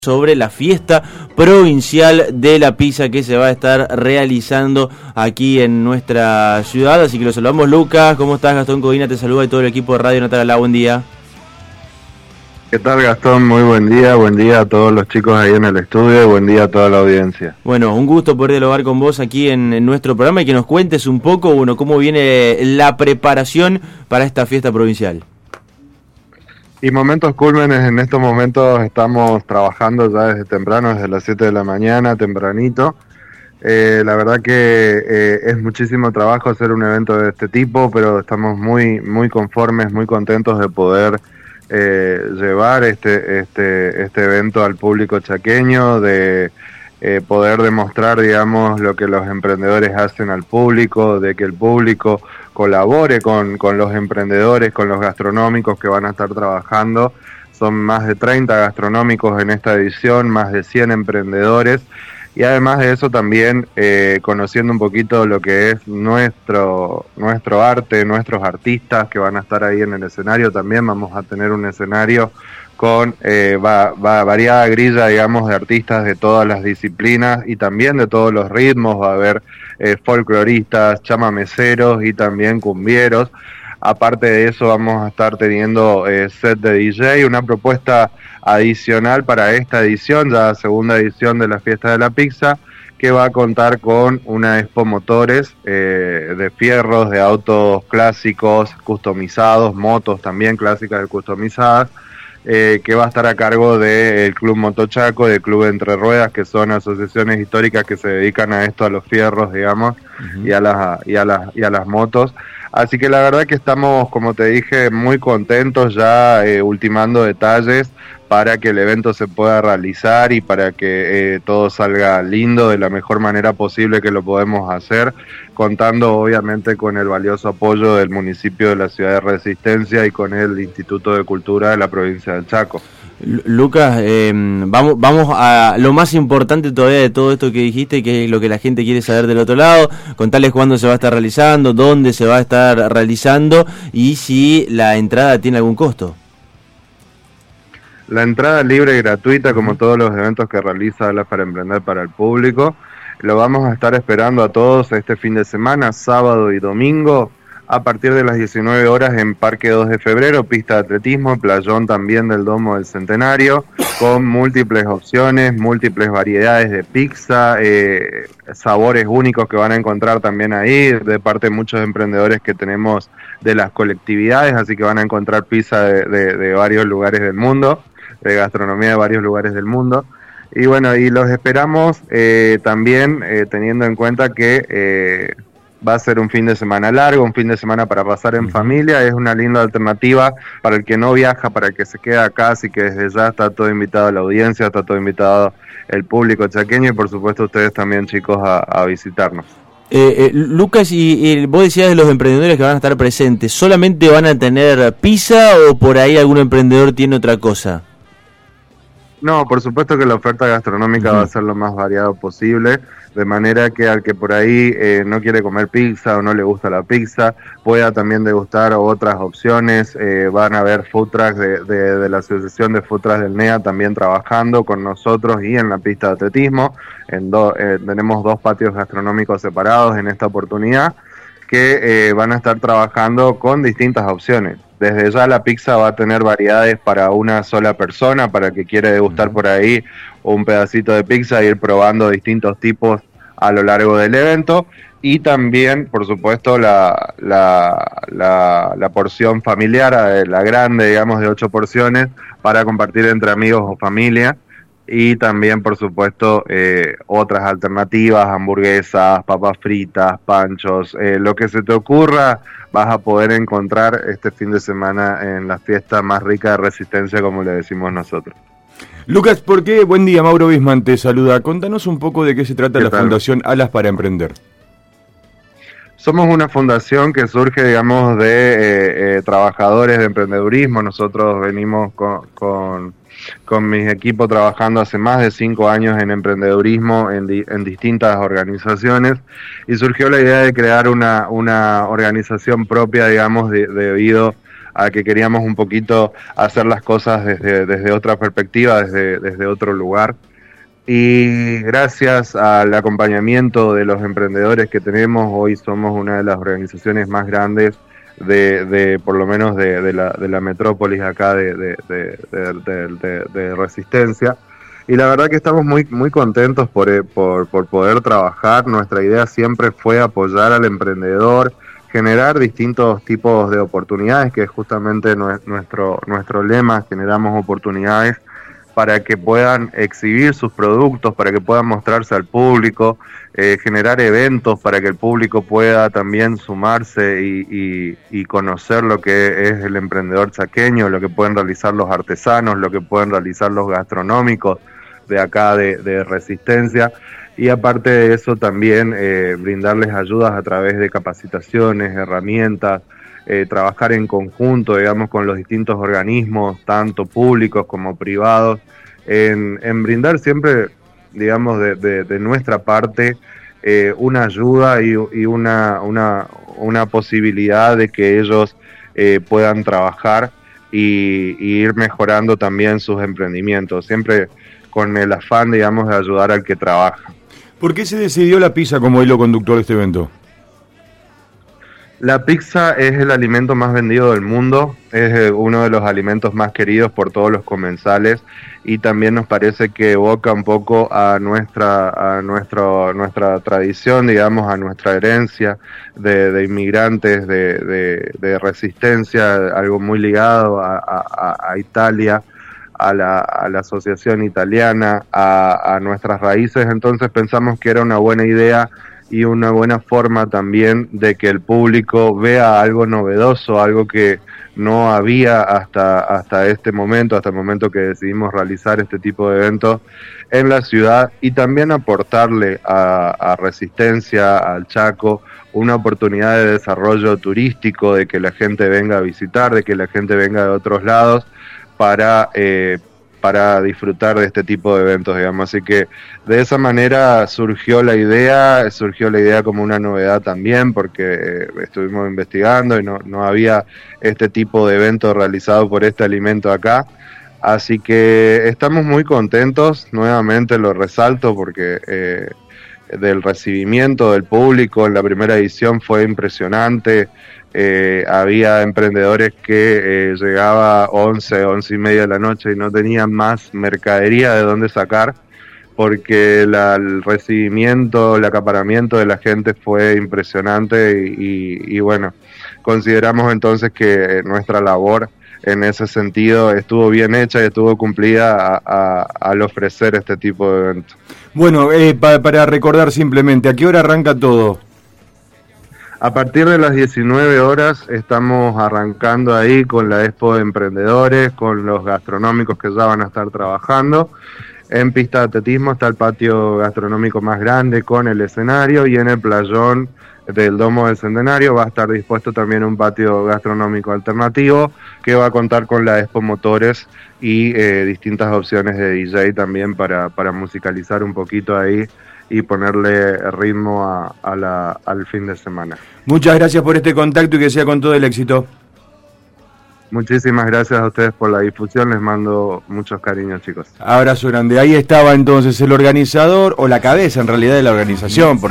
sobre la fiesta provincial de la pizza que se va a estar realizando aquí en nuestra ciudad. Así que lo saludamos, Lucas. ¿Cómo estás? Gastón Codina te saluda y todo el equipo de Radio Natal Alá. Buen día. ¿Qué tal, Gastón? Muy buen día a todos los chicos ahí en el estudio y buen día a toda la audiencia. Bueno, un gusto poder dialogar con vos aquí en nuestro programa y que nos cuentes un poco, cómo viene la preparación para esta fiesta provincial. Y momentos cúlmenes, en estos momentos estamos trabajando ya desde temprano, desde las 7 de la mañana, tempranito. La verdad que es muchísimo trabajo hacer un evento de este tipo, pero estamos muy conformes, muy contentos de poder llevar este evento al público chaqueño, de poder demostrar, digamos, lo que los emprendedores hacen al público, de que el público colabore con los emprendedores, con los gastronómicos que van a estar trabajando. Son más de 30 gastronómicos en esta edición, más de 100 emprendedores, y además de eso también conociendo un poquito lo que es nuestro arte, nuestros artistas que van a estar ahí en el escenario. También vamos a tener un escenario con variada grilla, digamos, de artistas de todas las disciplinas y también de todos los ritmos. Va a haber folcloristas, chamameceros y también cumbieros. Aparte de eso vamos a estar teniendo set de DJ, una propuesta adicional para esta edición, ya la segunda edición de la Fiesta de la Pizza, que va a contar con una expo motores de fierros, de autos clásicos, customizados, motos también clásicas y customizadas, que va a estar a cargo del Club Motochaco, del Club Entre Ruedas, que son asociaciones históricas que se dedican a esto, a los fierros, digamos, y a las motos. Así que la verdad que estamos, como te dije, muy contentos ya ultimando detalles para que el evento se pueda realizar y para que todo salga lindo de la mejor manera posible que lo podemos hacer, contando obviamente con el valioso apoyo del municipio de la ciudad de Resistencia y con el Instituto de Cultura de la provincia del Chaco. Lucas, vamos a lo más importante todavía de todo esto que dijiste, que es lo que la gente quiere saber del otro lado. Contarles cuándo se va a estar realizando, dónde se va a estar realizando y si la entrada tiene algún costo. La entrada libre y gratuita, como todos los eventos que realiza Alas para Emprender para el público. Lo vamos a estar esperando a todos este fin de semana, sábado y domingo, a partir de las 19 horas en Parque 2 de Febrero, pista de atletismo, playón también del Domo del Centenario, con múltiples opciones, múltiples variedades de pizza, sabores únicos que van a encontrar también ahí, de parte de muchos emprendedores que tenemos de las colectividades, así que van a encontrar pizza de varios lugares del mundo, de gastronomía de varios lugares del mundo. Y bueno, y los esperamos también teniendo en cuenta que va a ser un fin de semana largo, un fin de semana para pasar en familia. Es una linda alternativa para el que no viaja, para el que se queda acá, así que desde ya está todo invitado a la audiencia, está todo invitado el público chaqueño y por supuesto ustedes también, chicos, a visitarnos. Lucas, y vos decías de los emprendedores que van a estar presentes, ¿solamente van a tener pizza o por ahí algún emprendedor tiene otra cosa? No, por supuesto que la oferta gastronómica va a ser lo más variado posible, de manera que al que por ahí no quiere comer pizza o no le gusta la pizza, pueda también degustar otras opciones. Van a haber food trucks de la Asociación de Food Trucks del NEA también trabajando con nosotros y en la pista de atletismo. Tenemos 2 patios gastronómicos separados en esta oportunidad que van a estar trabajando con distintas opciones. Desde ya la pizza va a tener variedades para una sola persona, para el que quiere degustar por ahí un pedacito de pizza e ir probando distintos tipos a lo largo del evento. Y también, por supuesto, la porción familiar, la grande, digamos, de 8 porciones, para compartir entre amigos o familia. Y también, por supuesto, otras alternativas, hamburguesas, papas fritas, panchos, lo que se te ocurra, vas a poder encontrar este fin de semana en la fiesta más rica de Resistencia, como le decimos nosotros. Lucas, ¿por qué? Buen día, Mauro Bisman te saluda. Contanos un poco de qué se trata la Fundación Alas para Emprender. Somos una fundación que surge, digamos, de trabajadores de emprendedurismo. Nosotros venimos con mis equipos trabajando hace más de 5 años en emprendedurismo en distintas organizaciones, y surgió la idea de crear una organización propia, digamos, debido a que queríamos un poquito hacer las cosas desde otra perspectiva, desde otro lugar. Y gracias al acompañamiento de los emprendedores que tenemos, hoy somos una de las organizaciones más grandes por lo menos de la metrópolis acá de Resistencia. Y la verdad que estamos muy contentos por poder trabajar. Nuestra idea siempre fue apoyar al emprendedor, generar distintos tipos de oportunidades, que es justamente nuestro lema: generamos oportunidades para que puedan exhibir sus productos, para que puedan mostrarse al público, generar eventos para que el público pueda también sumarse y conocer lo que es el emprendedor chaqueño, lo que pueden realizar los artesanos, lo que pueden realizar los gastronómicos de acá de Resistencia. Y aparte de eso también brindarles ayudas a través de capacitaciones, herramientas, trabajar en conjunto, digamos, con los distintos organismos, tanto públicos como privados, en brindar siempre, digamos, de nuestra parte una ayuda y una posibilidad de que ellos puedan trabajar y ir mejorando también sus emprendimientos, siempre con el afán, digamos, de ayudar al que trabaja. ¿Por qué se decidió la pizza como hilo conductor de este evento? La pizza es el alimento más vendido del mundo, es uno de los alimentos más queridos por todos los comensales, y también nos parece que evoca un poco a nuestra tradición, digamos, a nuestra herencia de inmigrantes de Resistencia, algo muy ligado a Italia, a la asociación italiana, a nuestras raíces. Entonces pensamos que era una buena idea y una buena forma también de que el público vea algo novedoso, algo que no había hasta este momento, hasta el momento que decidimos realizar este tipo de eventos en la ciudad, y también aportarle a Resistencia, al Chaco, una oportunidad de desarrollo turístico, de que la gente venga a visitar, de que la gente venga de otros lados para disfrutar de este tipo de eventos, digamos. Así que de esa manera surgió la idea como una novedad también, porque estuvimos investigando y no había este tipo de evento realizado por este alimento acá. Así que estamos muy contentos, nuevamente lo resalto, porque del recibimiento del público en la primera edición fue impresionante. Había emprendedores que llegaba 11 y media de la noche y no tenían más mercadería de dónde sacar, porque el recibimiento, el acaparamiento de la gente fue impresionante, y bueno, consideramos entonces que nuestra labor en ese sentido estuvo bien hecha y estuvo cumplida al ofrecer este tipo de eventos. Bueno, para recordar simplemente, ¿a qué hora arranca todo? A partir de las 19 horas estamos arrancando ahí con la Expo de Emprendedores, con los gastronómicos que ya van a estar trabajando. En pista de atletismo está el patio gastronómico más grande con el escenario, y en el playón del Domo del Centenario va a estar dispuesto también un patio gastronómico alternativo que va a contar con la Expo Motores y distintas opciones de DJ también para musicalizar un poquito ahí y ponerle ritmo al fin de semana. Muchas gracias por este contacto y que sea con todo el éxito. Muchísimas gracias a ustedes por la difusión, les mando muchos cariños, chicos. Abrazo grande. Ahí estaba entonces el organizador, o la cabeza en realidad de la organización.